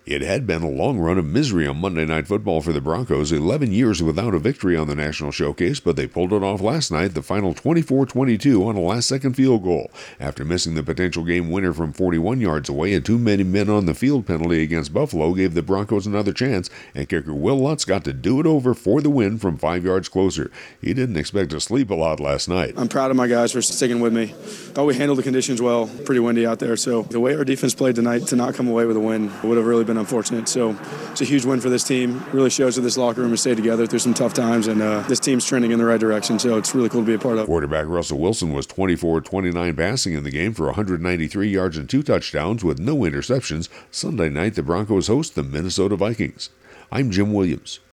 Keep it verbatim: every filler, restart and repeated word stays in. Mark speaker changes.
Speaker 1: It had been a long run of misery on Monday Night Football for the Broncos, eleven years without a victory on the National Showcase, but they pulled it off last night, the final twenty-four twenty-two on a last-second field goal. After missing the potential game winner from forty-one yards away, a too many men on the field penalty against Buffalo gave the Broncos another chance, and kicker Will Lutz got to do it over for the win from five yards closer. He didn't expect to sleep a lot last night.
Speaker 2: I'm proud of my guys for sticking with me. Thought we handled the conditions well. Pretty windy out there, so the way our defense played tonight to not come away with a win would have really been unfortunate. So it's a huge win for this team. It really shows that this locker room has stayed together through some tough times, and uh, this team's trending in the right direction, so it's really cool to be a part of.
Speaker 1: Quarterback Russell Wilson was twenty-four of twenty-nine passing in the game for one hundred ninety-three yards and two touchdowns with no interceptions. Sunday night, the Broncos host the Minnesota Vikings. I'm Jim Williams.